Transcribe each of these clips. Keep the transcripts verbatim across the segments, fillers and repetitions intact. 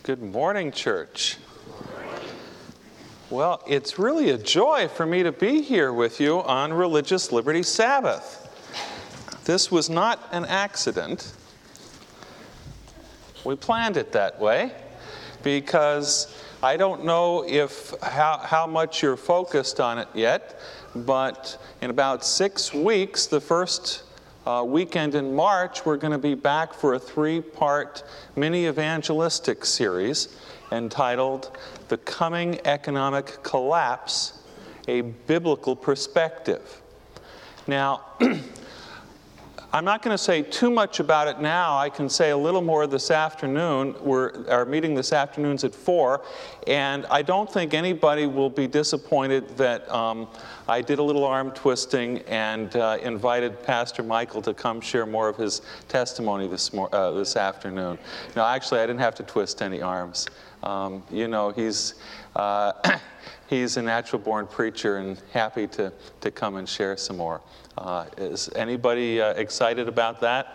Good morning, church. Well, it's really a joy for me to be here with you on Religious Liberty Sabbath. This was not an accident. We planned it that way because I don't know if how, how much you're focused on it yet, but in about six weeks, the first Uh, weekend in March, we're going to be back for a three-part mini-evangelistic series entitled The Coming Economic Collapse, A Biblical Perspective. Now, I'm not going to say too much about it now. I can say a little more this afternoon. We're, our meeting this afternoon's at four, and I don't think anybody will be disappointed that um, I did a little arm twisting and uh, invited Pastor Michael to come share more of his testimony this mor- uh, this afternoon. No, actually, I didn't have to twist any arms. Um, you know, he's uh, he's a natural-born preacher and happy to to come and share some more. Uh, is anybody uh, excited about that?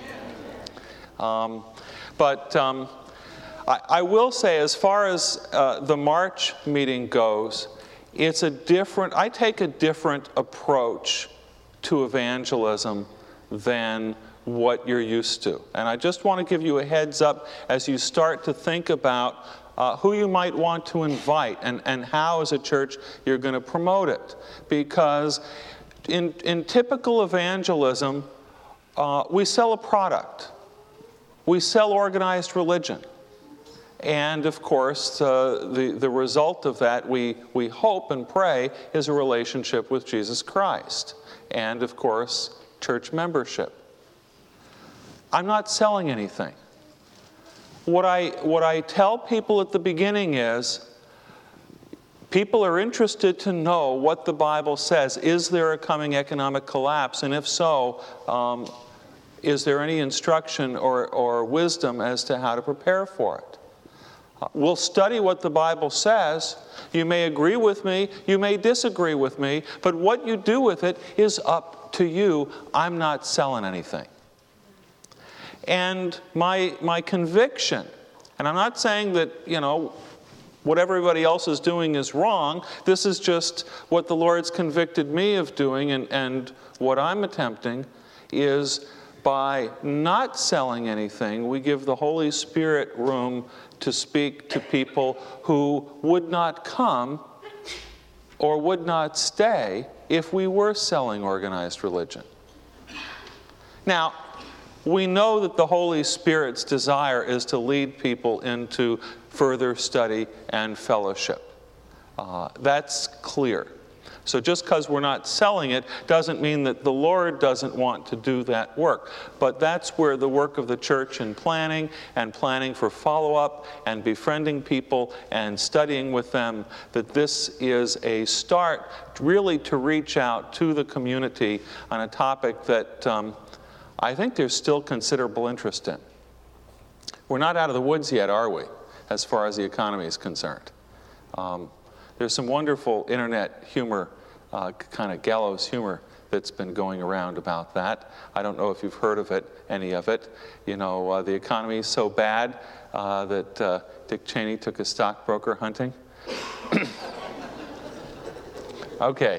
Um, but um, I, I will say, as far as uh, the March meeting goes, it's a different, I take a different approach to evangelism than what you're used to. And I just want to give you a heads up as you start to think about uh, who you might want to invite and, and how, as a church, you're going to promote it. Because in, in typical evangelism, uh, we sell a product. We sell organized religion. And of course, uh, the, the result of that, we, we hope and pray, is a relationship with Jesus Christ. And of course, church membership. I'm not selling anything. What I, what I tell people at the beginning is, people are interested to know what the Bible says. Is there a coming economic collapse? And if so, um, is there any instruction or, or wisdom as to how to prepare for it? We'll study what the Bible says. You may agree with me, you may disagree with me, but what you do with it is up to you. I'm not selling anything. And my, my conviction, and I'm not saying that, you know, what everybody else is doing is wrong. This is just what the Lord's convicted me of doing, and, and what I'm attempting is, by not selling anything, we give the Holy Spirit room to speak to people who would not come or would not stay if we were selling organized religion. Now, we know that the Holy Spirit's desire is to lead people into further study and fellowship. Uh, that's clear. So just because we're not selling it doesn't mean that the Lord doesn't want to do that work. But that's where the work of the church in planning and planning for follow-up and befriending people and studying with them, that this is a start really to reach out to the community on a topic that um, I think there's still considerable interest in. We're not out of the woods yet, are we, as far as the economy is concerned? Um, There's some wonderful internet humor, uh, kind of gallows humor, that's been going around about that. I don't know if you've heard of it, any of it. You know, uh, the economy is so bad uh, that uh, Dick Cheney took a stockbroker hunting. Okay.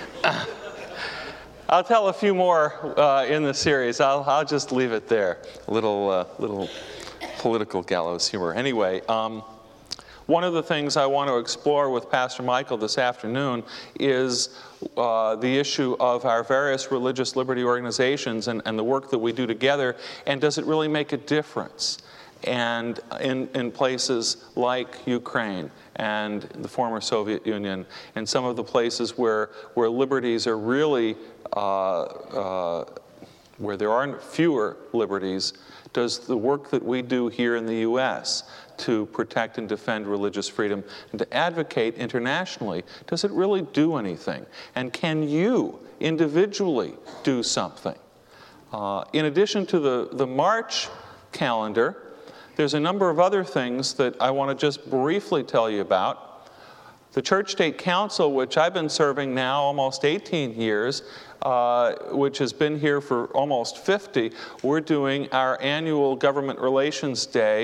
I'll tell a few more uh, in the series. I'll, I'll just leave it there. A little, uh, little political gallows humor. Anyway, um, one of the things I want to explore with Pastor Michael this afternoon is uh, the issue of our various religious liberty organizations and, and the work that we do together, and does it really make a difference? And in, in places like Ukraine and the former Soviet Union, and some of the places where, where liberties are really, uh, uh, where there are fewer liberties, does the work that we do here in the U S to protect and defend religious freedom and to advocate internationally, does it really do anything? And can you individually do something? Uh, in addition to the, the March calendar, there's a number of other things that I want to just briefly tell you about. The Church State Council, which I've been serving now almost eighteen years, uh, which has been here for almost fifty, we're doing our annual Government Relations Day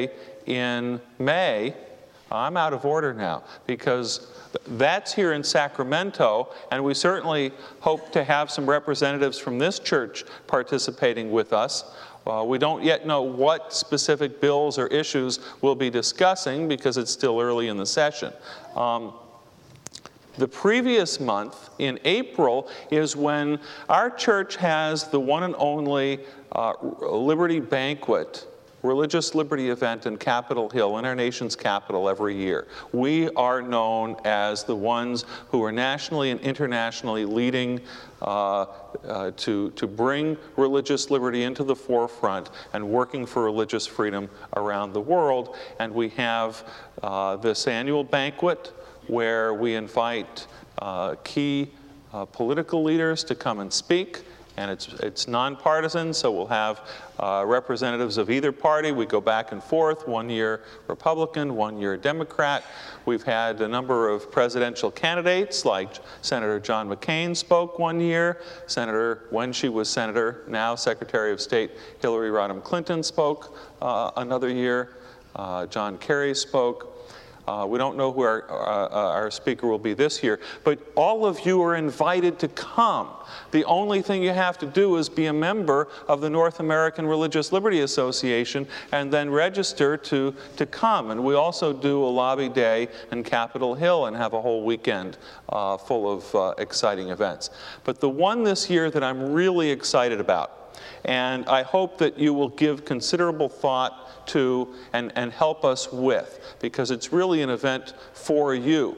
in May, I'm out of order now, because that's here in Sacramento, and we certainly hope to have some representatives from this church participating with us. Uh, we don't yet know what specific bills or issues we'll be discussing because it's still early in the session. Um, the previous month, in April, is when our church has the one and only uh, Liberty Banquet, religious liberty event in Capitol Hill, in our nation's capital, every year. We are known as the ones who are nationally and internationally leading uh, uh, to, to bring religious liberty into the forefront and working for religious freedom around the world. And we have uh, this annual banquet where we invite uh, key uh, political leaders to come and speak. And it's, it's nonpartisan, so we'll have uh, representatives of either party. We go back and forth, one year Republican, one year Democrat. We've had a number of presidential candidates, like Senator John McCain spoke one year. Senator, when she was senator, now Secretary of State Hillary Rodham Clinton spoke uh, another year. Uh, John Kerry spoke. Uh, we don't know who our, uh, our speaker will be this year, but all of you are invited to come. The only thing you have to do is be a member of the North American Religious Liberty Association and then register to, to come. And we also do a lobby day in Capitol Hill and have a whole weekend uh, full of uh, exciting events. But the one this year that I'm really excited about, and I hope that you will give considerable thought to and, and help us with, because it's really an event for you.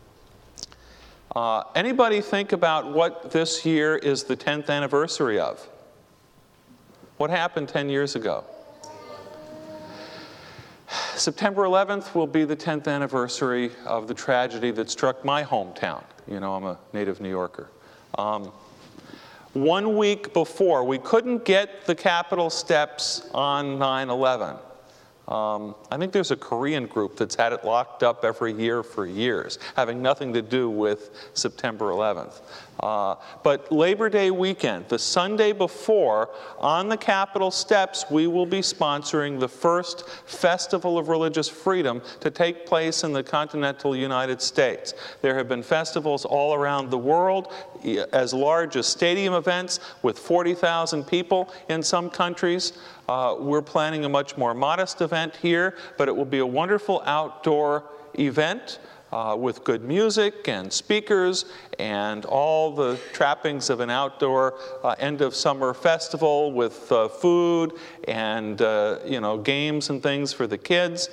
Uh, anybody think about what this year is the tenth anniversary of? What happened ten years ago? September eleventh will be the tenth anniversary of the tragedy that struck my hometown. You know, I'm a native New Yorker. Um, one week before, we couldn't get the Capitol steps on nine eleven. Um, I think there's a Korean group that's had it locked up every year for years, having nothing to do with September eleventh. Uh, but Labor Day weekend, the Sunday before, on the Capitol steps, we will be sponsoring the first Festival of Religious Freedom to take place in the continental United States. There have been festivals all around the world, as large as stadium events with forty thousand people in some countries. Uh, we're planning a much more modest event here, but it will be a wonderful outdoor event uh, with good music and speakers and all the trappings of an outdoor uh, end-of-summer festival with uh, food and uh, you know, games and things for the kids.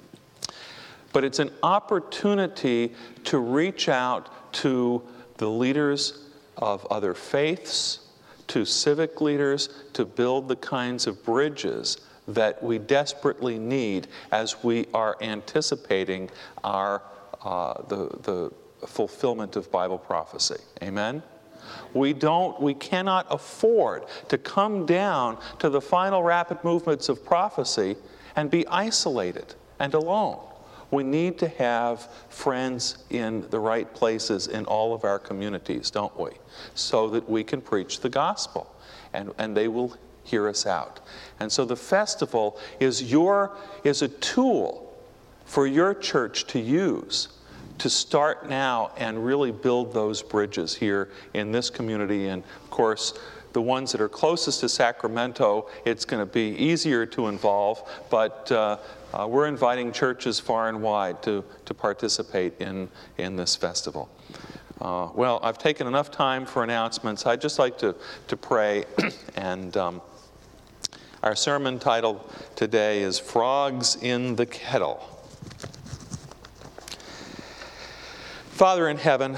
But it's an opportunity to reach out to the leaders of other faiths, to civic leaders, to build the kinds of bridges that we desperately need as we are anticipating our uh, the, the fulfillment of Bible prophecy. Amen? We don't, we cannot afford to come down to the final rapid movements of prophecy and be isolated and alone. We need to have friends in the right places in all of our communities, don't we? So that we can preach the gospel, and, and they will hear us out. And so the festival is, your, is a tool for your church to use to start now and really build those bridges here in this community. And of course, the ones that are closest to Sacramento, it's going to be easier to involve, but uh, uh, we're inviting churches far and wide to, to participate in, in this festival. Uh, well, I've taken enough time for announcements. I'd just like to, to pray, and um, our sermon title today is Frogs in the Kettle. Father in heaven,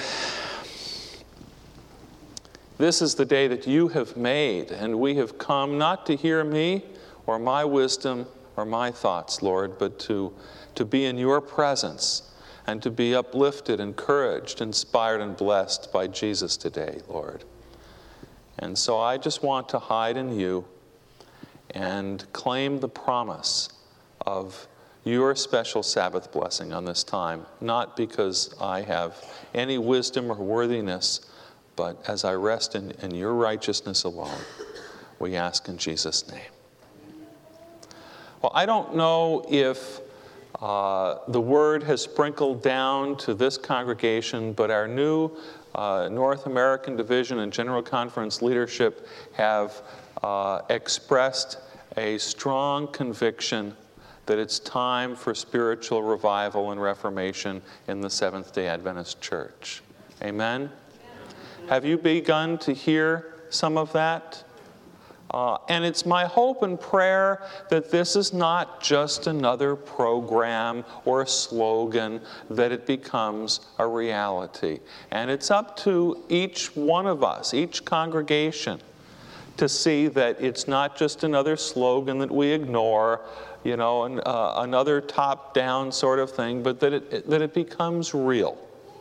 this is the day that you have made, and we have come not to hear me or my wisdom or my thoughts, Lord, but to, to be in your presence and to be uplifted, encouraged, inspired, and blessed by Jesus today, Lord. And so I just want to hide in you and claim the promise of your special Sabbath blessing on this time, not because I have any wisdom or worthiness, but as I rest in, in your righteousness alone. We ask in Jesus' name. Well, I don't know if uh, the word has sprinkled down to this congregation, but our new uh, North American Division and General Conference leadership have uh, expressed a strong conviction that it's time for spiritual revival and reformation in the Seventh-day Adventist Church. Amen? Have you begun to hear some of that? Uh, and it's my hope and prayer that this is not just another program or a slogan, that it becomes a reality. And it's up to each one of us, each congregation, to see that it's not just another slogan that we ignore, you know, an, uh, another top-down sort of thing, but that it, that it becomes real.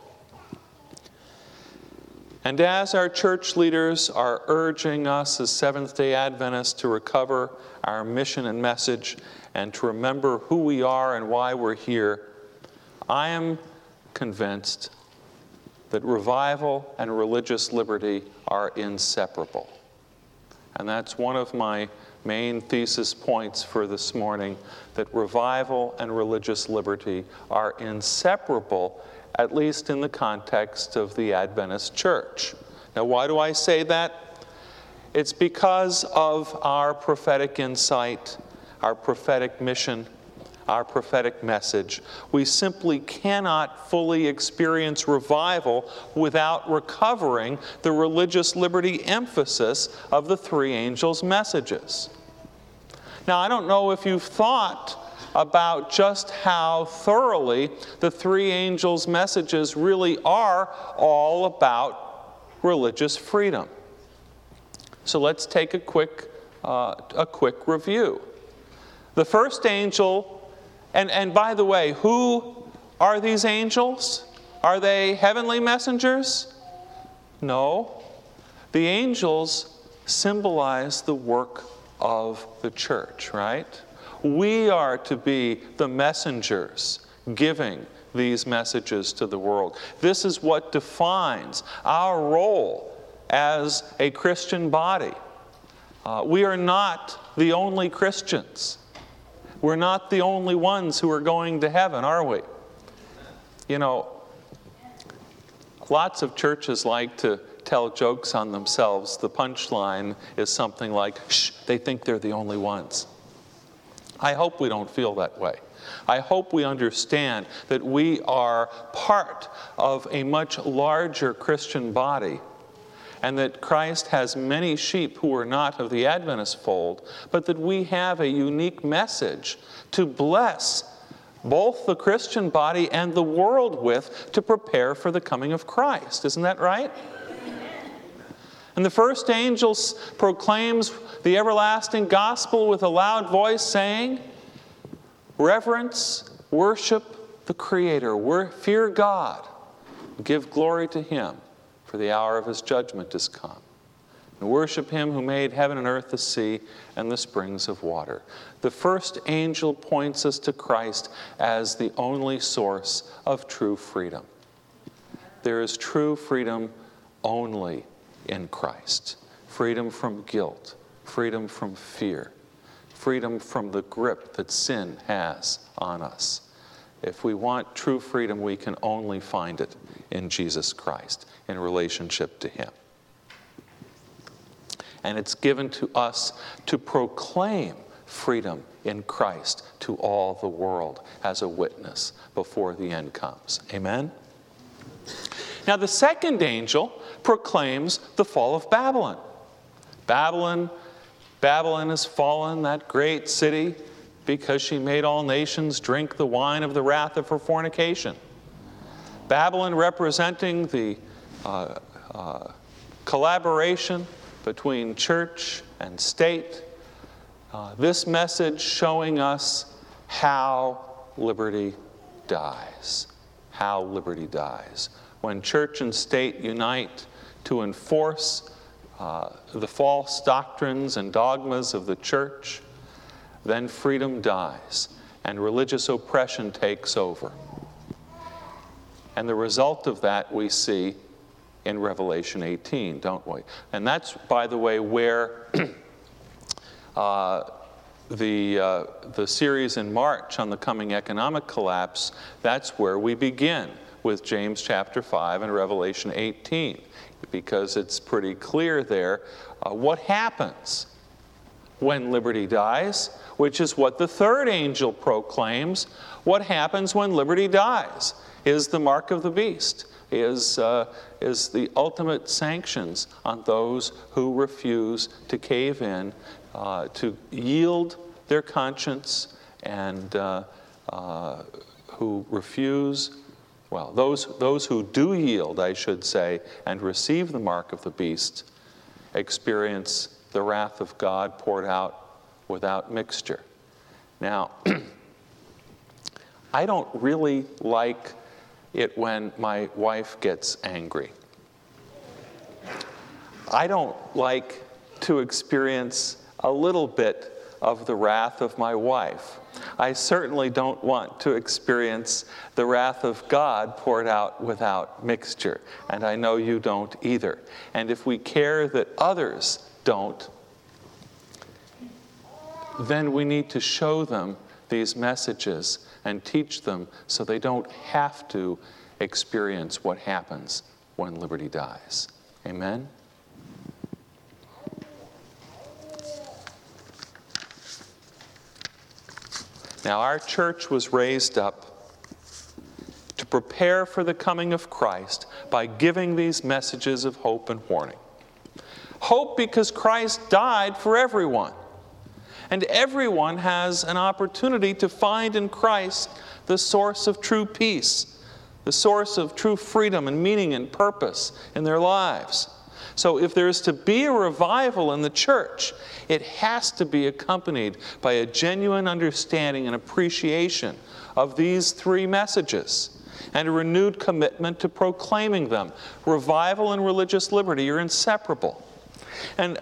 And as our church leaders are urging us as Seventh-day Adventists to recover our mission and message and to remember who we are and why we're here, I am convinced that revival and religious liberty are inseparable. And that's one of my main thesis points for this morning, that revival and religious liberty are inseparable, at least in the context of the Adventist Church. Now, why do I say that? It's because of our prophetic insight, our prophetic mission, our prophetic message. We simply cannot fully experience revival without recovering the religious liberty emphasis of the three angels' messages. Now, I don't know if you've thought about just how thoroughly the three angels' messages really are all about religious freedom. So let's take a quick, uh, a quick review. The first angel, and, and by the way, who are these angels? Are they heavenly messengers? No. The angels symbolize the work of the church, right? We are to be the messengers giving these messages to the world. This is what defines our role as a Christian body. Uh, we are not the only Christians. We're not the only ones who are going to heaven, are we? You know, lots of churches like to tell jokes on themselves. The punchline is something like, shh, they think they're the only ones. I hope we don't feel that way. I hope we understand that we are part of a much larger Christian body, and that Christ has many sheep who are not of the Adventist fold, but that we have a unique message to bless both the Christian body and the world with, to prepare for the coming of Christ. Isn't that right? And the first angel proclaims the everlasting gospel with a loud voice, saying, reverence, worship the Creator, fear God, give glory to Him, for the hour of His judgment is come. And worship Him who made heaven and earth, the sea, and the springs of water. The first angel points us to Christ as the only source of true freedom. There is true freedom only in Christ. Freedom from guilt, freedom from fear, freedom from the grip that sin has on us. If we want true freedom, we can only find it in Jesus Christ, in relationship to Him. And it's given to us to proclaim freedom in Christ to all the world as a witness before the end comes. Amen? Now, the second angel proclaims the fall of Babylon. Babylon, Babylon has fallen, that great city, because she made all nations drink the wine of the wrath of her fornication. Babylon representing the uh, uh, collaboration between church and state. Uh, this message showing us how liberty dies. How liberty dies. When church and state unite to enforce uh, the false doctrines and dogmas of the church, then freedom dies and religious oppression takes over. And the result of that we see in Revelation eighteen, don't we? And that's, by the way, where uh, the, uh, the series in March on the coming economic collapse, that's where we begin with James chapter five and Revelation eighteen, because it's pretty clear there uh, what happens when liberty dies, which is what the third angel proclaims. What happens when liberty dies is the mark of the beast, is, uh, is the ultimate sanctions on those who refuse to cave in, uh, to yield their conscience, and uh, uh, who refuse, well, those, those who do yield, I should say, and receive the mark of the beast, experience the wrath of God poured out without mixture. Now, I don't really like it when my wife gets angry. I don't like to experience a little bit of the wrath of my wife. I certainly don't want to experience the wrath of God poured out without mixture, and I know you don't either. And if we care that others don't, then we need to show them these messages and teach them so they don't have to experience what happens when liberty dies. Amen? Now, our church was raised up to prepare for the coming of Christ by giving these messages of hope and warning. Hope because Christ died for everyone. And everyone has an opportunity to find in Christ the source of true peace, the source of true freedom and meaning and purpose in their lives. So if there is to be a revival in the church, it has to be accompanied by a genuine understanding and appreciation of these three messages and a renewed commitment to proclaiming them. Revival and religious liberty are inseparable. And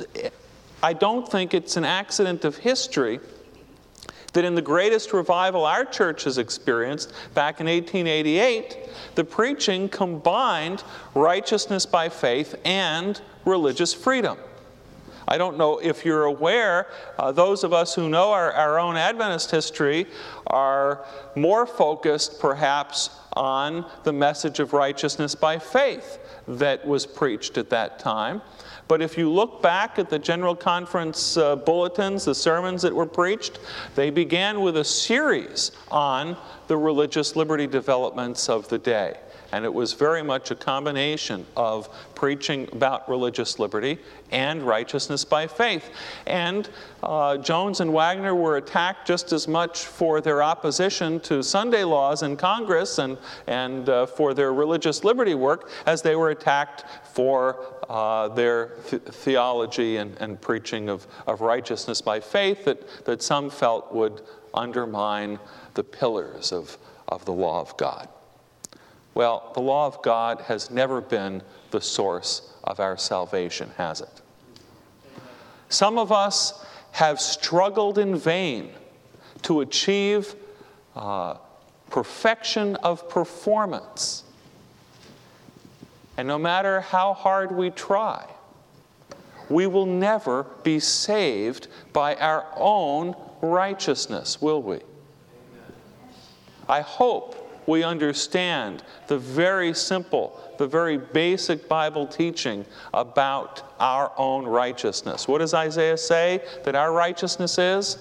I don't think it's an accident of history that in the greatest revival our church has experienced, back in eighteen eighty-eight, the preaching combined righteousness by faith and religious freedom. I don't know if you're aware, uh, those of us who know our, our own Adventist history are more focused perhaps on the message of righteousness by faith that was preached at that time. But if you look back at the General Conference uh, bulletins, the sermons that were preached, they began with a series on the religious liberty developments of the day. And it was very much a combination of preaching about religious liberty and righteousness by faith. And uh, Jones and Wagner were attacked just as much for their opposition to Sunday laws in Congress and, and uh, for their religious liberty work as they were attacked for uh, their th- theology and, and preaching of, of righteousness by faith that, that some felt would undermine the pillars of, of the law of God. Well, the law of God has never been the source of our salvation, has it? Some of us have struggled in vain to achieve uh, perfection of performance. And no matter how hard we try, we will never be saved by our own righteousness, will we? I hope we understand the very simple, the very basic Bible teaching about our own righteousness. What does Isaiah say that our righteousness is?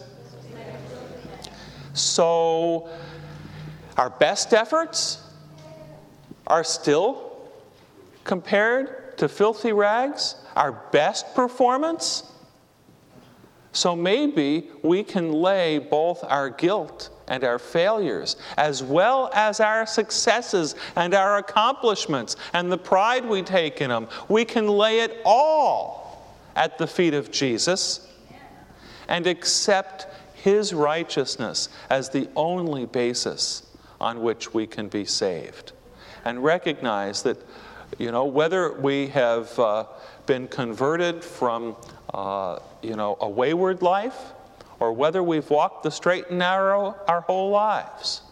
So, our best efforts are still compared to filthy rags? Our best performance? So maybe we can lay both our guilt and our failures, as well as our successes and our accomplishments and the pride we take in them, we can lay it all at the feet of Jesus and accept His righteousness as the only basis on which we can be saved. And recognize that, you know, whether we have uh, been converted from, uh, you know, a wayward life, or whether we've walked the straight and narrow our whole lives,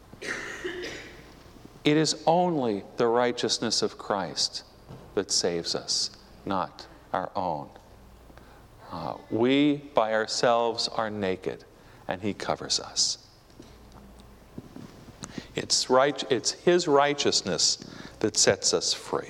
it is only the righteousness of Christ that saves us, not our own. Uh, we by ourselves are naked, and he covers us. It's right, it's his righteousness that sets us free.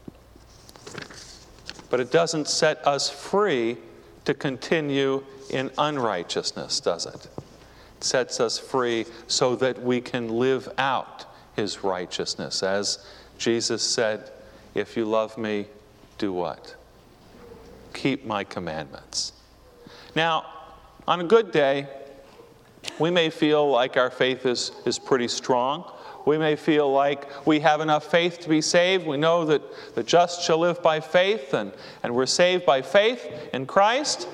But it doesn't set us free to continue in unrighteousness, does it? It sets us free so that we can live out his righteousness. As Jesus said, if you love me, do what? Keep my commandments. Now, on a good day, we may feel like our faith is, is pretty strong. We may feel like we have enough faith to be saved. We know that the just shall live by faith, and, and we're saved by faith in Christ.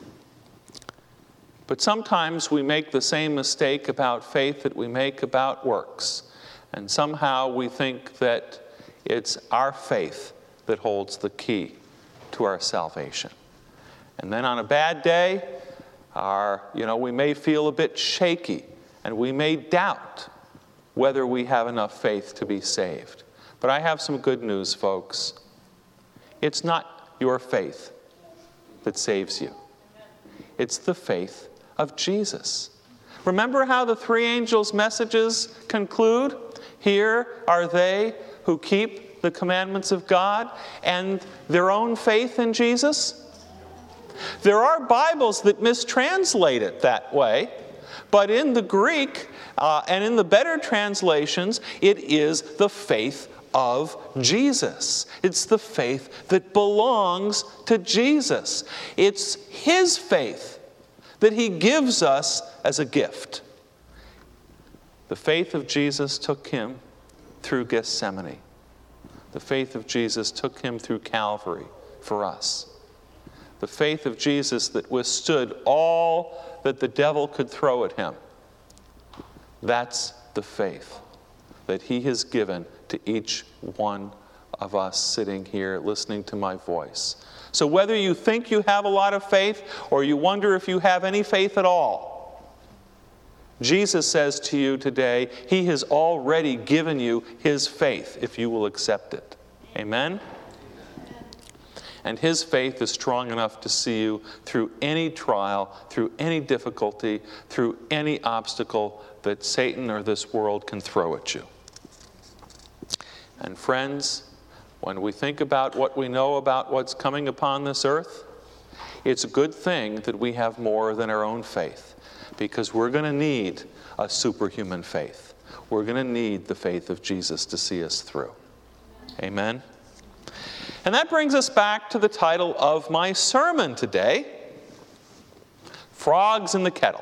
But sometimes we make the same mistake about faith that we make about works. And somehow we think that it's our faith that holds the key to our salvation. And then on a bad day, our, you know, we may feel a bit shaky, and we may doubt whether we have enough faith to be saved. But I have some good news, folks. It's not your faith that saves you. It's the faith of Jesus. Remember how the three angels' messages conclude? Here are they who keep the commandments of God and their own faith in Jesus. There are Bibles that mistranslate it that way, but in the Greek uh, and in the better translations, it is the faith of Jesus. It's the faith that belongs to Jesus. It's his faith that he gives us as a gift. The faith of Jesus took him through Gethsemane. The faith of Jesus took him through Calvary for us. The faith of Jesus that withstood all that the devil could throw at him. That's the faith that he has given to each one of us sitting here listening to my voice. So whether you think you have a lot of faith or you wonder if you have any faith at all, Jesus says to you today, he has already given you his faith if you will accept it. Amen? And his faith is strong enough to see you through any trial, through any difficulty, through any obstacle that Satan or this world can throw at you. And friends, when we think about what we know about what's coming upon this earth, it's a good thing that we have more than our own faith, because we're going to need a superhuman faith. We're going to need the faith of Jesus to see us through. Amen? And that brings us back to the title of my sermon today, Frogs in the Kettle.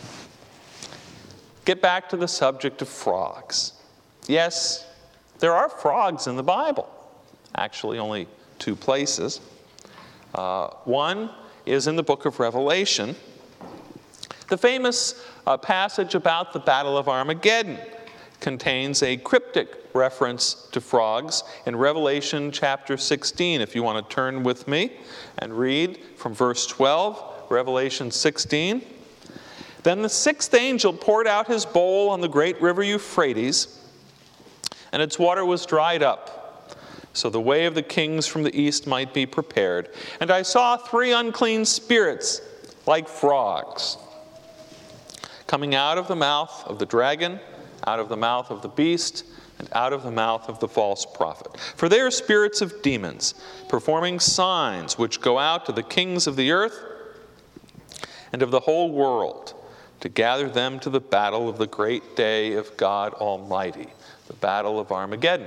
Get back to the subject of frogs. Yes, there are frogs in the Bible. Actually, only two places. Uh, one is in the book of Revelation. The famous uh, passage about the Battle of Armageddon contains a cryptic reference to frogs in Revelation chapter sixteen. If you want to turn with me and read from verse twelve, Revelation sixteen. Then the sixth angel poured out his bowl on the great river Euphrates, and its water was dried up, so the way of the kings from the east might be prepared. And I saw three unclean spirits like frogs coming out of the mouth of the dragon, out of the mouth of the beast, and out of the mouth of the false prophet. For they are spirits of demons, performing signs which go out to the kings of the earth and of the whole world, to gather them to the battle of the great day of God Almighty, the battle of Armageddon.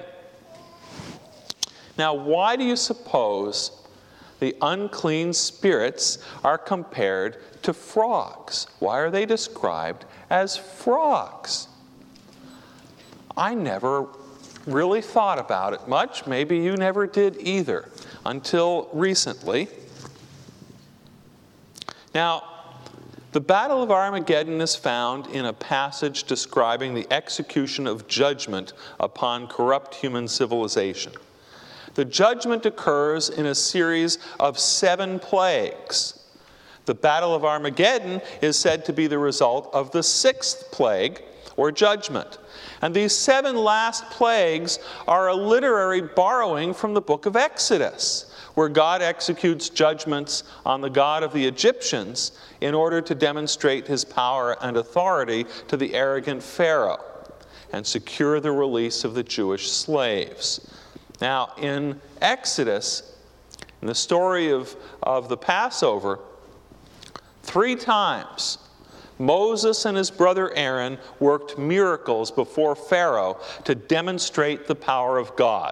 Now, why do you suppose the unclean spirits are compared to frogs? Why are they described as frogs? I never really thought about it much. Maybe you never did either, until recently. Now, the Battle of Armageddon is found in a passage describing the execution of judgment upon corrupt human civilization. The judgment occurs in a series of seven plagues. The Battle of Armageddon is said to be the result of the sixth plague, or judgment. And these seven last plagues are a literary borrowing from the book of Exodus, where God executes judgments on the god of the Egyptians in order to demonstrate his power and authority to the arrogant Pharaoh and secure the release of the Jewish slaves. Now, in Exodus, in the story of, of the Passover, three times Moses and his brother Aaron worked miracles before Pharaoh to demonstrate the power of God.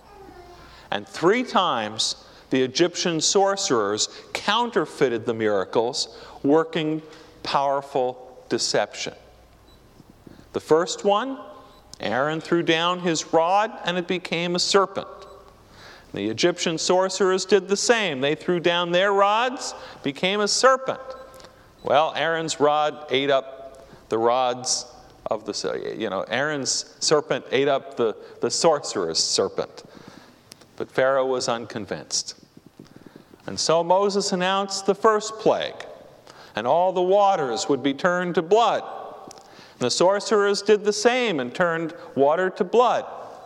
And three times the Egyptian sorcerers counterfeited the miracles, working powerful deception. The first one, Aaron threw down his rod and it became a serpent. The Egyptian sorcerers did the same. They threw down their rods, became a serpent. Well, Aaron's rod ate up the rods of the, you know, Aaron's serpent ate up the, the sorcerer's serpent. But Pharaoh was unconvinced. And so Moses announced the first plague, and all the waters would be turned to blood. And the sorcerers did the same and turned water to blood.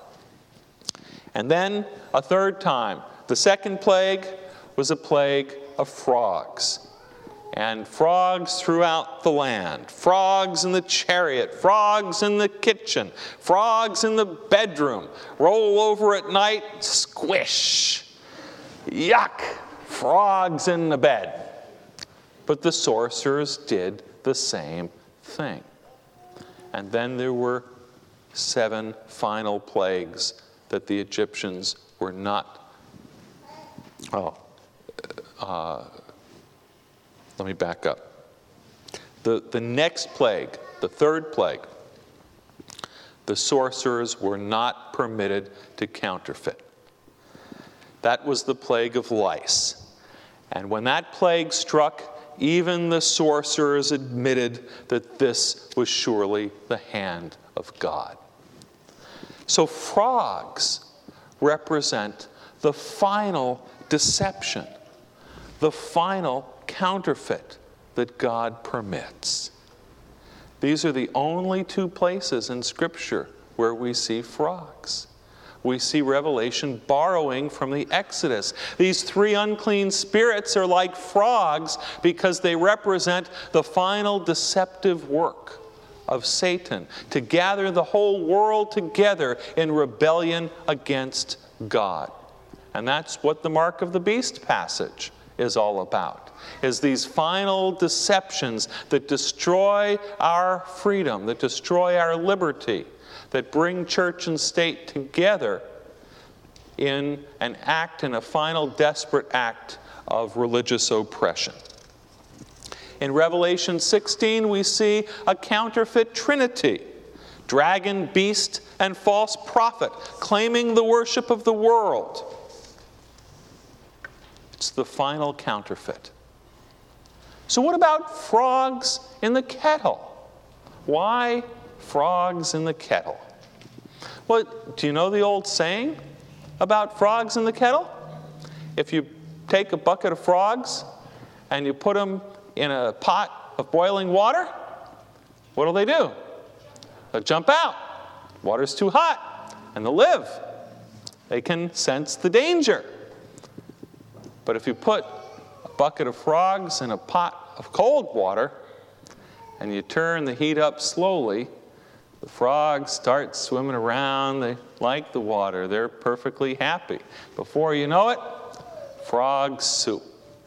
And then a third time, the second plague was a plague of frogs. And frogs throughout the land, frogs in the chariot, frogs in the kitchen, frogs in the bedroom, roll over at night, squish, yuck, frogs in the bed. But the sorcerers did the same thing. And then there were seven final plagues that the Egyptians were not, oh, uh, let me back up. The, the next plague, the third plague, the sorcerers were not permitted to counterfeit. That was the plague of lice. And when that plague struck, even the sorcerers admitted that this was surely the hand of God. So frogs represent the final deception, the final counterfeit that God permits. These are the only two places in Scripture where we see frogs. We see Revelation borrowing from the Exodus. These three unclean spirits are like frogs because they represent the final deceptive work of Satan to gather the whole world together in rebellion against God. And that's what the Mark of the Beast passage is all about, is these final deceptions that destroy our freedom, that destroy our liberty, that bring church and state together in an act, in a final desperate act of religious oppression. In Revelation sixteen, we see a counterfeit trinity, dragon, beast, and false prophet, claiming the worship of the world. It's the final counterfeit. So what about frogs in the kettle? Why frogs in the kettle? Well, do you know the old saying about frogs in the kettle? If you take a bucket of frogs and you put them in a pot of boiling water, what do they do? They'll jump out. Water's too hot, and they'll live. They can sense the danger. But if you put a bucket of frogs in a pot of cold water and you turn the heat up slowly, the frogs start swimming around. They like the water. They're perfectly happy. Before you know it, frog soup.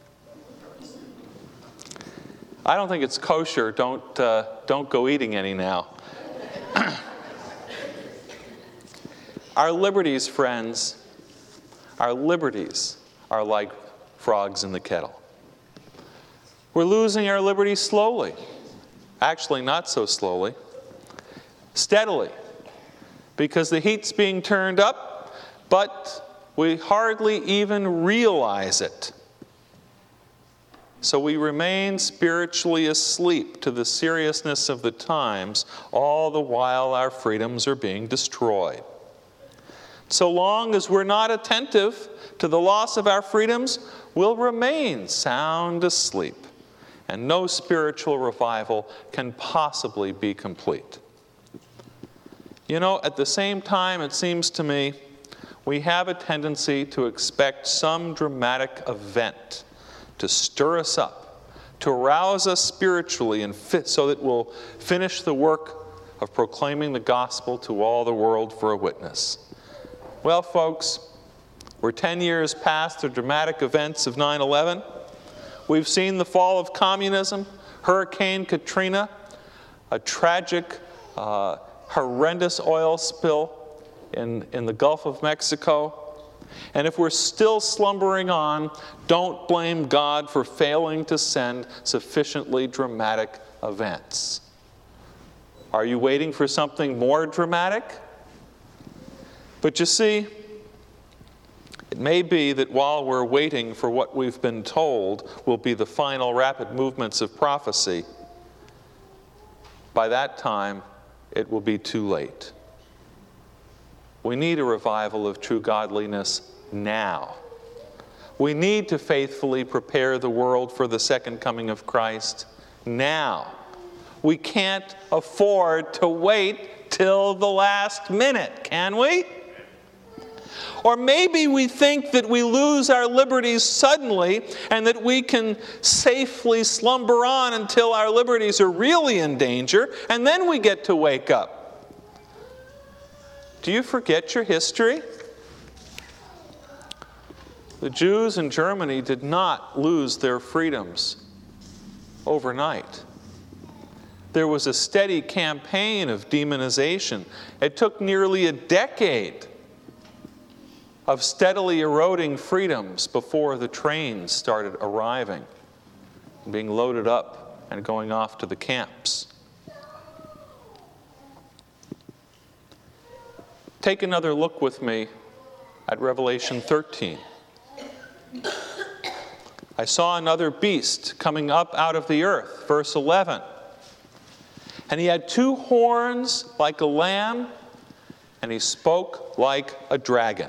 I don't think it's kosher. Don't, uh, don't go eating any now. Our liberties, friends, our liberties are like frogs in the kettle. We're losing our liberty slowly. Actually, not so slowly. Steadily. Because the heat's being turned up, but we hardly even realize it. So we remain spiritually asleep to the seriousness of the times, all the while our freedoms are being destroyed. So long as we're not attentive to the loss of our freedoms, we'll remain sound asleep, and no spiritual revival can possibly be complete. You know, at the same time, it seems to me, we have a tendency to expect some dramatic event to stir us up, to arouse us spiritually, and fit so that we'll finish the work of proclaiming the gospel to all the world for a witness. Well, folks, we're ten years past the dramatic events of nine eleven. We've seen the fall of communism, Hurricane Katrina, a tragic, uh, horrendous oil spill in, in the Gulf of Mexico. And if we're still slumbering on, don't blame God for failing to send sufficiently dramatic events. Are you waiting for something more dramatic? But you see, it may be that while we're waiting for what we've been told will be the final rapid movements of prophecy, by that time, it will be too late. We need a revival of true godliness now. We need to faithfully prepare the world for the second coming of Christ now. We can't afford to wait till the last minute, can we? Or maybe we think that we lose our liberties suddenly and that we can safely slumber on until our liberties are really in danger, and then we get to wake up. Do you forget your history? The Jews in Germany did not lose their freedoms overnight. There was a steady campaign of demonization. It took nearly a decade of steadily eroding freedoms before the trains started arriving, being loaded up and going off to the camps. Take another look with me at Revelation thirteen. I saw another beast coming up out of the earth, verse eleven. And he had two horns like a lamb, and he spoke like a dragon.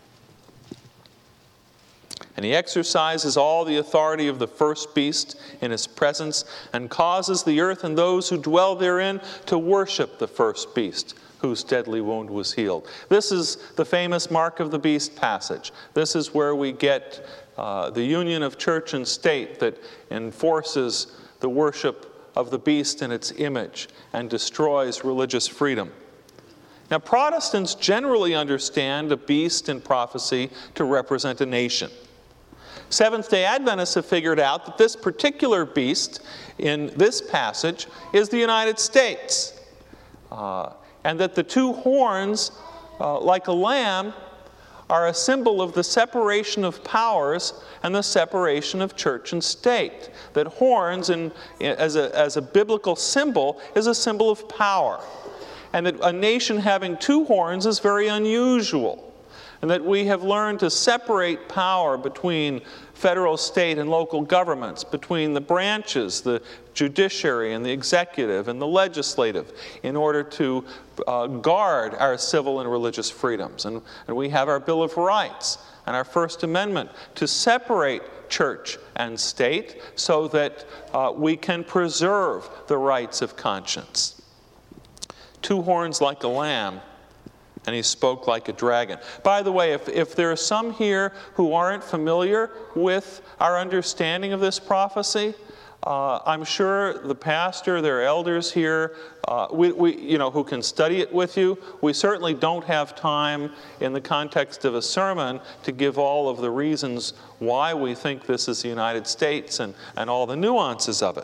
And he exercises all the authority of the first beast in his presence, and causes the earth and those who dwell therein to worship the first beast, whose deadly wound was healed. This is the famous Mark of the Beast passage. This is where we get uh, the union of church and state that enforces the worship of the beast in its image and destroys religious freedom. Now, Protestants generally understand a beast in prophecy to represent a nation. Seventh-day Adventists have figured out that this particular beast in this passage is the United States, uh, and that the two horns, uh, like a lamb, are a symbol of the separation of powers and the separation of church and state. That horns, in, as, a, as a biblical symbol, is a symbol of power. And that a nation having two horns is very unusual. And that we have learned to separate power between federal, state, and local governments, between the branches, the judiciary and the executive and the legislative, in order to uh, guard our civil and religious freedoms. And, and we have our Bill of Rights and our First Amendment to separate church and state so that uh, we can preserve the rights of conscience. Two horns like a lamb, and he spoke like a dragon. By the way, if, if there are some here who aren't familiar with our understanding of this prophecy, uh, I'm sure the pastor, there are elders here, uh, we, we, you know, who can study it with you. We certainly don't have time in the context of a sermon to give all of the reasons why we think this is the United States and, and all the nuances of it.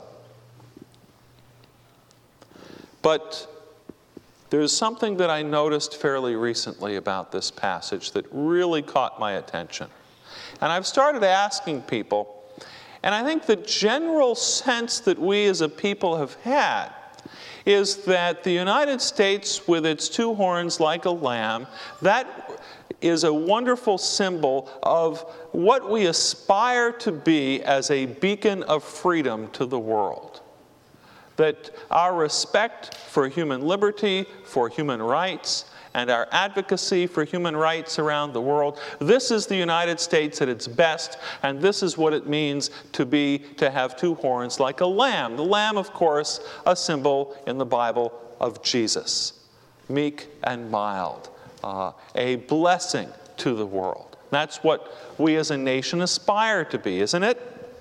But there's something that I noticed fairly recently about this passage that really caught my attention. And I've started asking people, and I think the general sense that we as a people have had is that the United States, with its two horns like a lamb, that is a wonderful symbol of what we aspire to be as a beacon of freedom to the world. That our respect for human liberty, for human rights, and our advocacy for human rights around the world, this is the United States at its best, and this is what it means to be, to have two horns like a lamb. The lamb, of course, a symbol in the Bible of Jesus, meek and mild, uh, a blessing to the world. That's what we as a nation aspire to be, isn't it?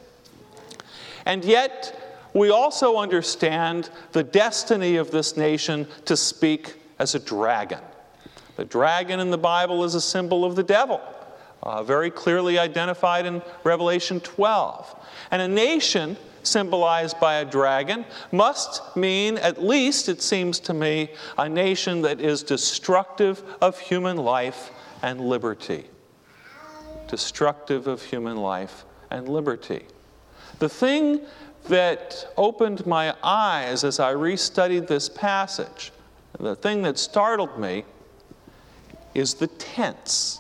And yet, we also understand the destiny of this nation to speak as a dragon. The dragon in the Bible is a symbol of the devil, uh, very clearly identified in Revelation twelve. And a nation symbolized by a dragon must mean, at least it seems to me, a nation that is destructive of human life and liberty. Destructive of human life and liberty. The thing that opened my eyes as I restudied this passage, the thing that startled me, is the tense.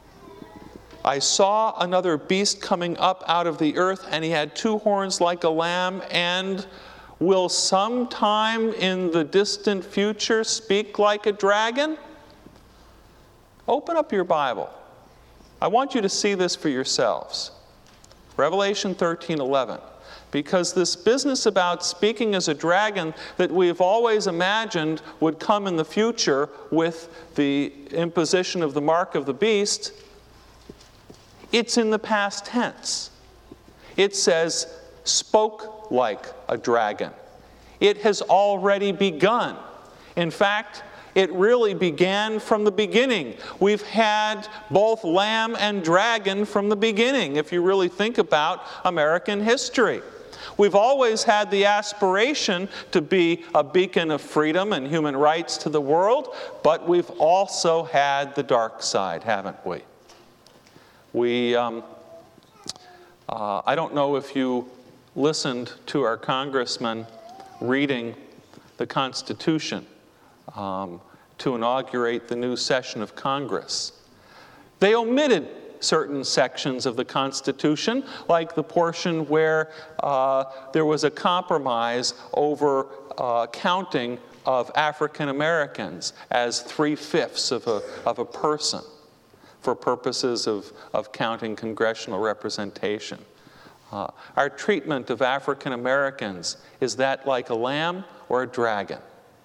I saw another beast coming up out of the earth, and he had two horns like a lamb, and will sometime in the distant future speak like a dragon? Open up your Bible. I want you to see this for yourselves. Revelation thirteen eleven. Because this business about speaking as a dragon that we've always imagined would come in the future with the imposition of the mark of the beast, it's in the past tense. It says, spoke like a dragon. It has already begun. In fact, it really began from the beginning. We've had both lamb and dragon from the beginning, if you really think about American history. We've always had the aspiration to be a beacon of freedom and human rights to the world, but we've also had the dark side, haven't we? We, um, uh, I don't know if you listened to our congressman reading the Constitution um, to inaugurate the new session of Congress. They omitted certain sections of the Constitution, like the portion where uh, there was a compromise over uh, counting of African Americans as three-fifths of a, of a person for purposes of, of counting congressional representation. Uh, our treatment of African Americans, is that like a lamb or a dragon?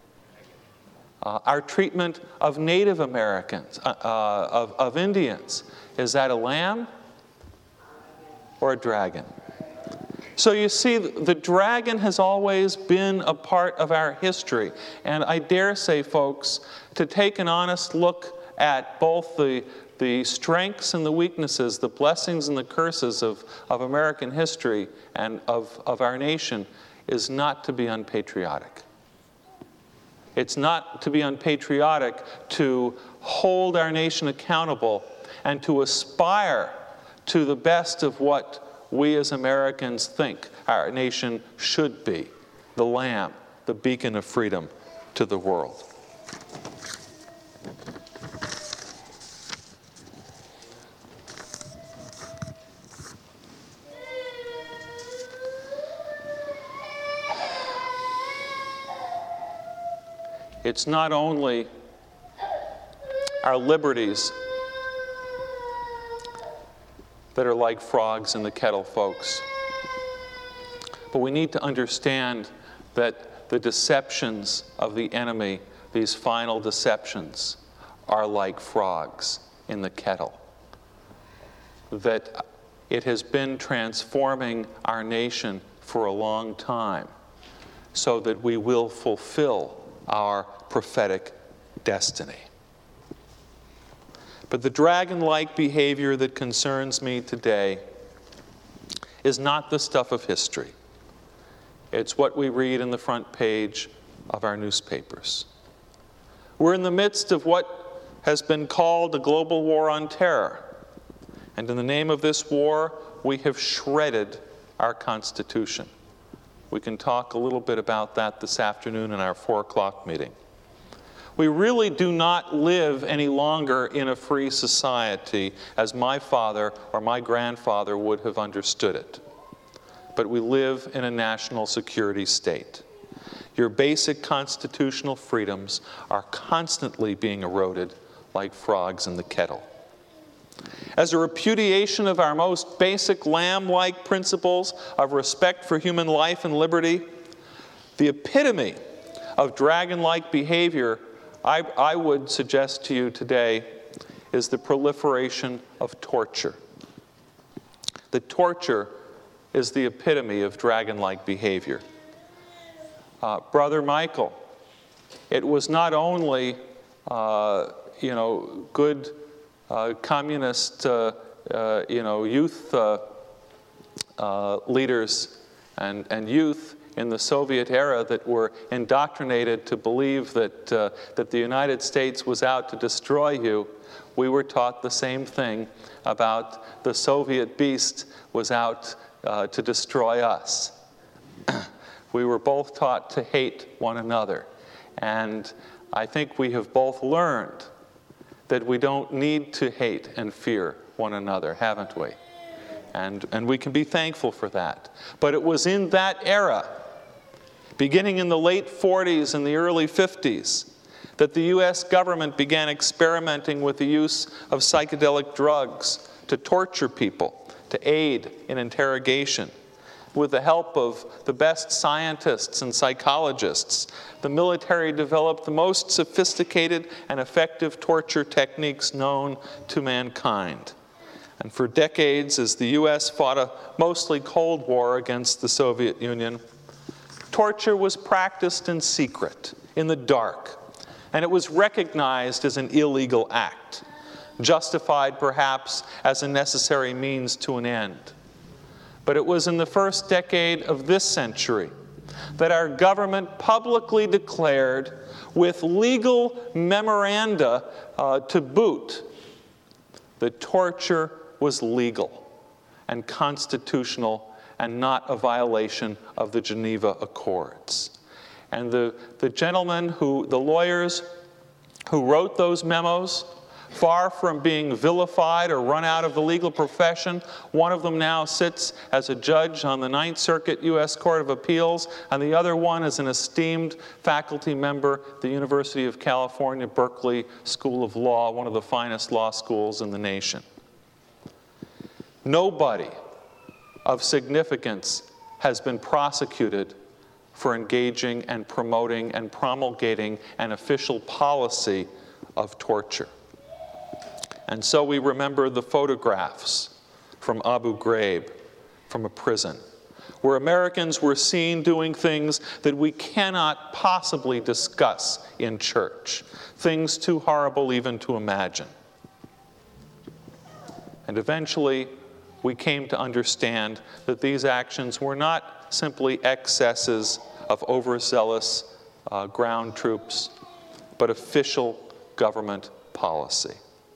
Uh, our treatment of Native Americans, uh, uh, of, of Indians, is that a lamb or a dragon? So you see, the dragon has always been a part of our history. And I dare say, folks, to take an honest look at both the, the strengths and the weaknesses, the blessings and the curses of, of American history and of, of our nation is not to be unpatriotic. It's not to be unpatriotic to hold our nation accountable and to aspire to the best of what we as Americans think our nation should be, the Lamb, the beacon of freedom to the world. It's not only our liberties that are like frogs in the kettle, folks. But we need to understand that the deceptions of the enemy, these final deceptions, are like frogs in the kettle. That it has been transforming our nation for a long time so that we will fulfill our prophetic destiny. But the dragon-like behavior that concerns me today is not the stuff of history. It's what we read in the front page of our newspapers. We're in the midst of what has been called a global war on terror. And in the name of this war, we have shredded our Constitution. We can talk a little bit about that this afternoon in our four o'clock meeting. We really do not live any longer in a free society as my father or my grandfather would have understood it. But we live in a national security state. Your basic constitutional freedoms are constantly being eroded like frogs in the kettle. As a repudiation of our most basic lamb-like principles of respect for human life and liberty, the epitome of dragon-like behavior I, I would suggest to you today is the proliferation of torture. The torture is the epitome of dragon-like behavior. Uh, Brother Michael, it was not only, uh, you know, good uh, communist, uh, uh, you know, youth uh, uh, leaders and, and youth in the Soviet era that were indoctrinated to believe that, uh, that the United States was out to destroy you. We were taught the same thing about the Soviet beast was out uh, to destroy us. We were both taught to hate one another. And I think we have both learned that we don't need to hate and fear one another, haven't we? And, and we can be thankful for that. But it was in that era, beginning in the late forties and the early fifties, that the U S government began experimenting with the use of psychedelic drugs to torture people, to aid in interrogation. With the help of the best scientists and psychologists, the military developed the most sophisticated and effective torture techniques known to mankind. And for decades, as the U S fought a mostly Cold War against the Soviet Union, torture was practiced in secret, in the dark, and it was recognized as an illegal act, justified perhaps as a necessary means to an end. But it was in the first decade of this century that our government publicly declared, with legal memoranda uh, to boot, that torture was legal and constitutional and not a violation of the Geneva Accords. And the, the gentlemen who, the lawyers who wrote those memos, far from being vilified or run out of the legal profession, one of them now sits as a judge on the Ninth Circuit U S Court of Appeals, and the other one is an esteemed faculty member at the University of California, Berkeley School of Law, one of the finest law schools in the nation. Nobody of significance has been prosecuted for engaging and promoting and promulgating an official policy of torture. And so we remember the photographs from Abu Ghraib, from a prison, where Americans were seen doing things that we cannot possibly discuss in church, things too horrible even to imagine. And eventually, we came to understand that these actions were not simply excesses of overzealous uh, ground troops, but official government policy.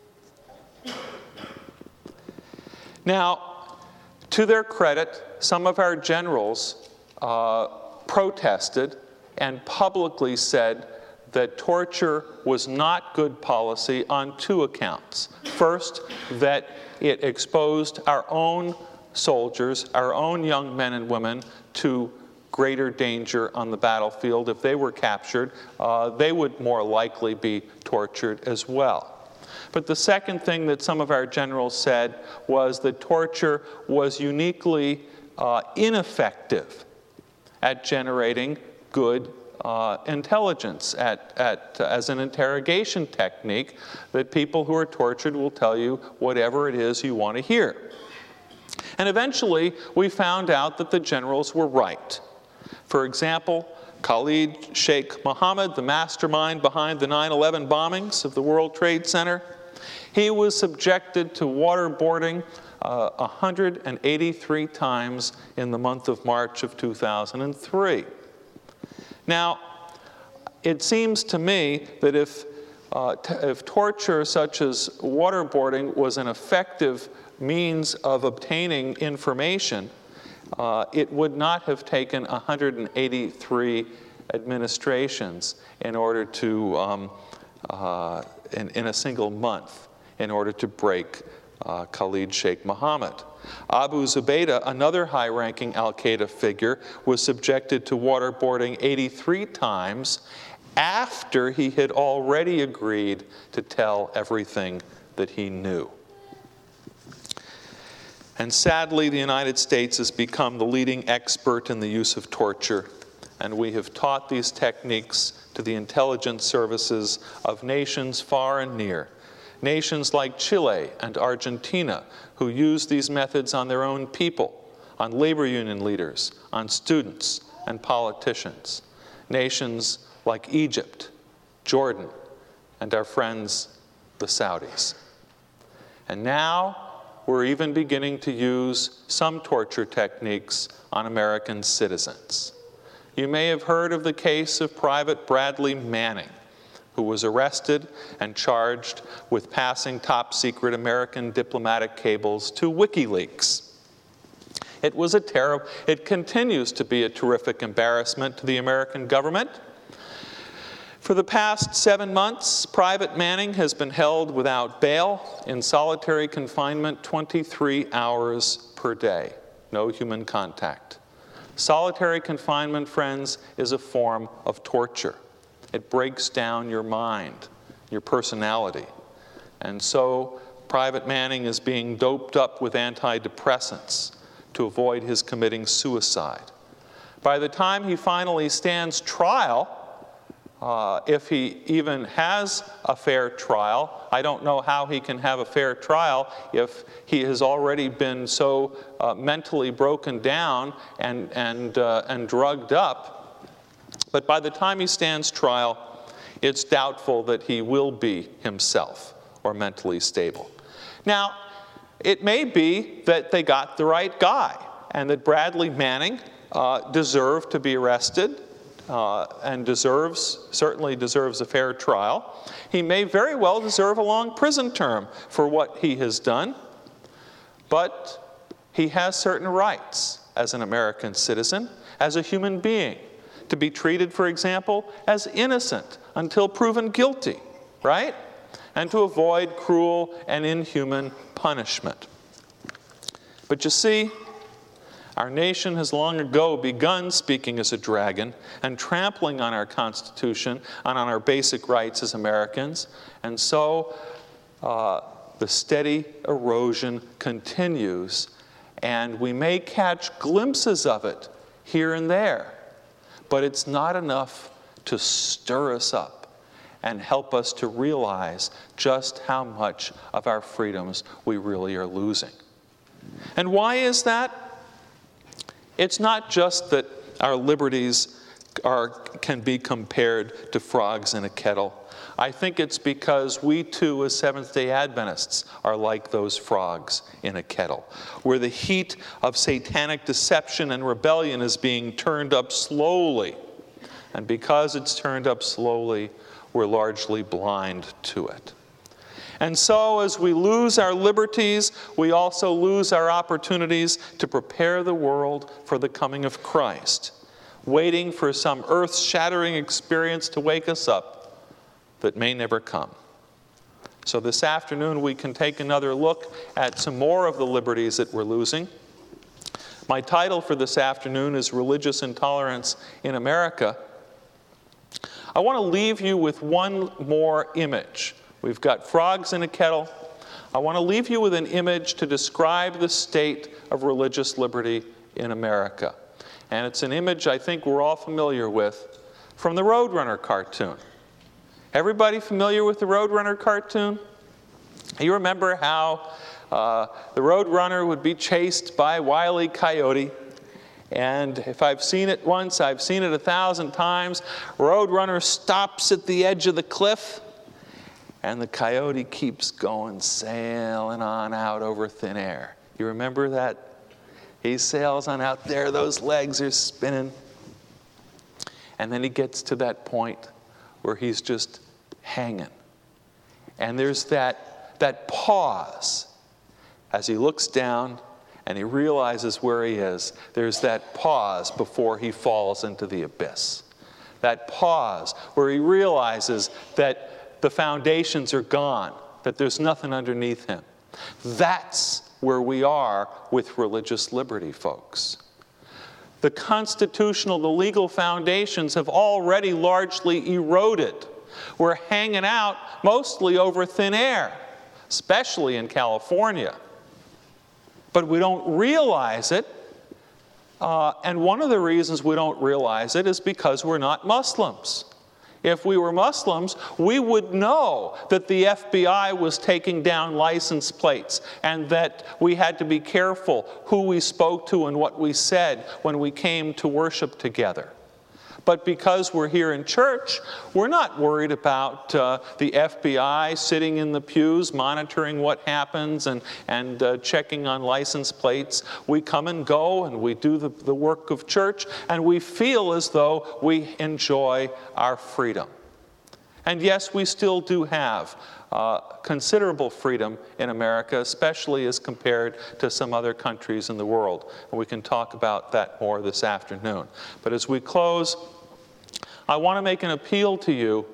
Now, to their credit, some of our generals uh, protested and publicly said that torture was not good policy on two accounts. First, that it exposed our own soldiers, our own young men and women, to greater danger on the battlefield. If they were captured, uh, they would more likely be tortured as well. But the second thing that some of our generals said was that torture was uniquely uh, ineffective at generating good uh, intelligence, at, at, uh, as an interrogation technique, that people who are tortured will tell you whatever it is you want to hear. And eventually, we found out that the generals were right. For example, Khalid Sheikh Mohammed, the mastermind behind the nine eleven bombings of the World Trade Center, he was subjected to waterboarding uh, one hundred eighty-three times in the month of March of two thousand three. Now, it seems to me that if, uh, t- if torture such as waterboarding was an effective means of obtaining information, uh, it would not have taken one hundred eighty-three administrations in order to, um, uh, in, in a single month, in order to break uh, Khalid Sheikh Mohammed. Abu Zubaydah, another high-ranking al-Qaeda figure, was subjected to waterboarding eighty-three times after he had already agreed to tell everything that he knew. And sadly, the United States has become the leading expert in the use of torture, and we have taught these techniques to the intelligence services of nations far and near. Nations like Chile and Argentina, who use these methods on their own people, on labor union leaders, on students and politicians. Nations like Egypt, Jordan, and our friends, the Saudis. And now we're even beginning to use some torture techniques on American citizens. You may have heard of the case of Private Bradley Manning, who was arrested and charged with passing top-secret American diplomatic cables to WikiLeaks. It was a terrible, it continues to be a terrific embarrassment to the American government. For the past seven months, Private Manning has been held without bail in solitary confinement twenty-three hours per day. No human contact. Solitary confinement, friends, is a form of torture. It breaks down your mind, your personality. And so Private Manning is being doped up with antidepressants to avoid his committing suicide. By the time he finally stands trial, uh, if he even has a fair trial, I don't know how he can have a fair trial if he has already been so uh, mentally broken down and, and, uh, and drugged up. But by the time he stands trial, it's doubtful that he will be himself or mentally stable. Now, it may be that they got the right guy and that Bradley Manning uh, deserved to be arrested uh, and deserves, certainly deserves a fair trial. He may very well deserve a long prison term for what he has done, but he has certain rights as an American citizen, as a human being, to be treated, for example, as innocent until proven guilty, right? And to avoid cruel and inhuman punishment. But you see, our nation has long ago begun speaking as a dragon and trampling on our Constitution and on our basic rights as Americans. And so uh, the steady erosion continues, and we may catch glimpses of it here and there, but it's not enough to stir us up and help us to realize just how much of our freedoms we really are losing. And why is that? It's not just that our liberties are, can be compared to frogs in a kettle. I think it's because we too, as Seventh-day Adventists, are like those frogs in a kettle, where the heat of satanic deception and rebellion is being turned up slowly. And because it's turned up slowly, we're largely blind to it. And so as we lose our liberties, we also lose our opportunities to prepare the world for the coming of Christ, waiting for some earth-shattering experience to wake us up that may never come. So this afternoon we can take another look at some more of the liberties that we're losing. My title for this afternoon is Religious Intolerance in America. I want to leave you with one more image. We've got frogs in a kettle. I want to leave you with an image to describe the state of religious liberty in America. And it's an image I think we're all familiar with from the Roadrunner cartoon. Everybody familiar with the Roadrunner cartoon? You remember how uh, the Roadrunner would be chased by Wile E. Coyote. And if I've seen it once, I've seen it a thousand times. Roadrunner stops at the edge of the cliff, and the coyote keeps going, sailing on out over thin air. You remember that? He sails on out there, those legs are spinning. And then he gets to that point where he's just hanging. And there's that, that pause as he looks down and he realizes where he is. There's that pause before he falls into the abyss. That pause where he realizes that the foundations are gone, that there's nothing underneath him. That's where we are with religious liberty, folks. The constitutional, the legal foundations have already largely eroded. We're hanging out mostly over thin air, especially in California. But we don't realize it. Uh, and one of the reasons we don't realize it is because we're not Muslims. If we were Muslims, we would know that the F B I was taking down license plates and that we had to be careful who we spoke to and what we said when we came to worship together. But because we're here in church, we're not worried about uh, the F B I sitting in the pews monitoring what happens and, and uh, checking on license plates. We come and go and we do the, the work of church, and we feel as though we enjoy our freedom. And yes, we still do have uh, considerable freedom in America, especially as compared to some other countries in the world. And we can talk about that more this afternoon. But as we close, I want to make an appeal to you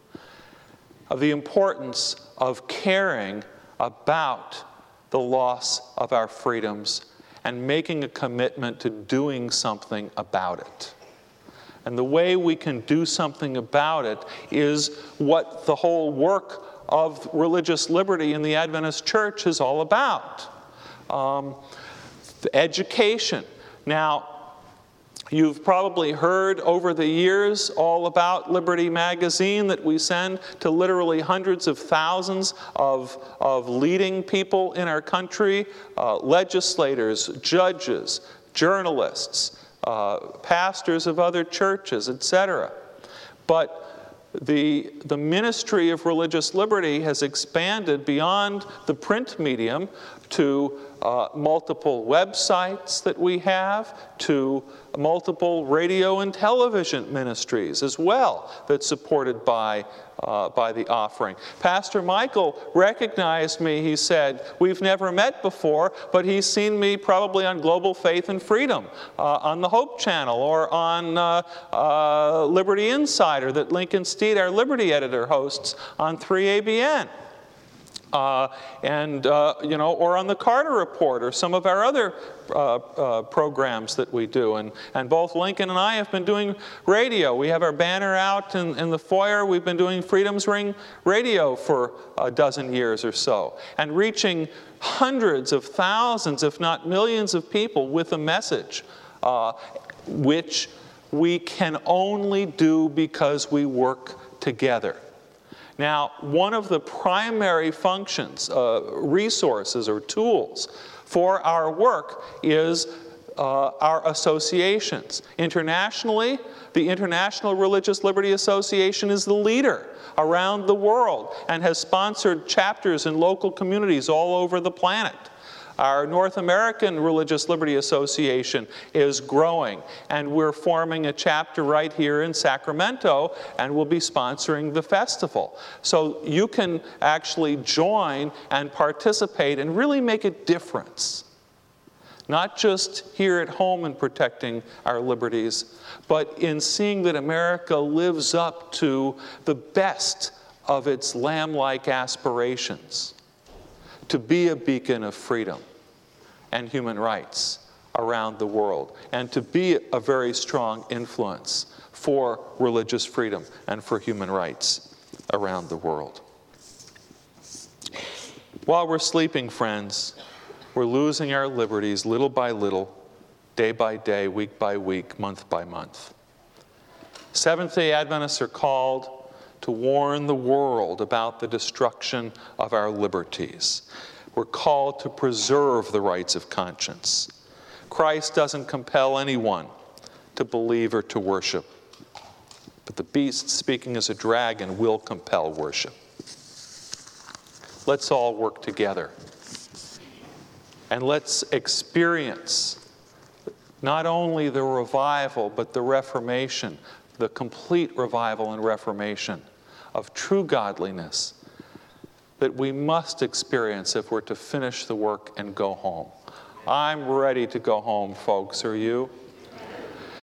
of the importance of caring about the loss of our freedoms and making a commitment to doing something about it. And the way we can do something about it is what the whole work of religious liberty in the Adventist Church is all about. Um, the education. Now, you've probably heard over the years all about Liberty Magazine that we send to literally hundreds of thousands of, of leading people in our country, uh, legislators, judges, journalists, uh, pastors of other churches, et cetera. But the, the ministry of religious liberty has expanded beyond the print medium to uh, multiple websites that we have, to multiple radio and television ministries as well that's supported by, uh, by the offering. Pastor Michael recognized me. He said, we've never met before, but he's seen me probably on Global Faith and Freedom, uh, on the Hope Channel, or on uh, uh, Liberty Insider that Lincoln Steed, our Liberty editor, hosts on three A B N. Uh, and, uh, you know, or on the Carter Report, or some of our other uh, uh, programs that we do. And, and both Lincoln and I have been doing radio. We have our banner out in, in the foyer. We've been doing Freedom's Ring radio for a dozen years or so, and reaching hundreds of thousands, if not millions of people with a message, uh, which we can only do because we work together. Now, one of the primary functions, uh, resources or tools for our work is uh, our associations. Internationally, the International Religious Liberty Association is the leader around the world and has sponsored chapters in local communities all over the planet. Our North American Religious Liberty Association is growing, and we're forming a chapter right here in Sacramento, and we'll be sponsoring the festival. So you can actually join and participate and really make a difference. Not just here at home in protecting our liberties, but in seeing that America lives up to the best of its lamb-like aspirations to be a beacon of freedom and human rights around the world, and to be a very strong influence for religious freedom and for human rights around the world. While we're sleeping, friends, we're losing our liberties little by little, day by day, week by week, month by month. Seventh-day Adventists are called to warn the world about the destruction of our liberties. We're called to preserve the rights of conscience. Christ doesn't compel anyone to believe or to worship, but the beast speaking as a dragon will compel worship. Let's all work together, and let's experience not only the revival, but the reformation, the complete revival and reformation of true godliness that we must experience if we're to finish the work and go home. I'm ready to go home, folks. Are you?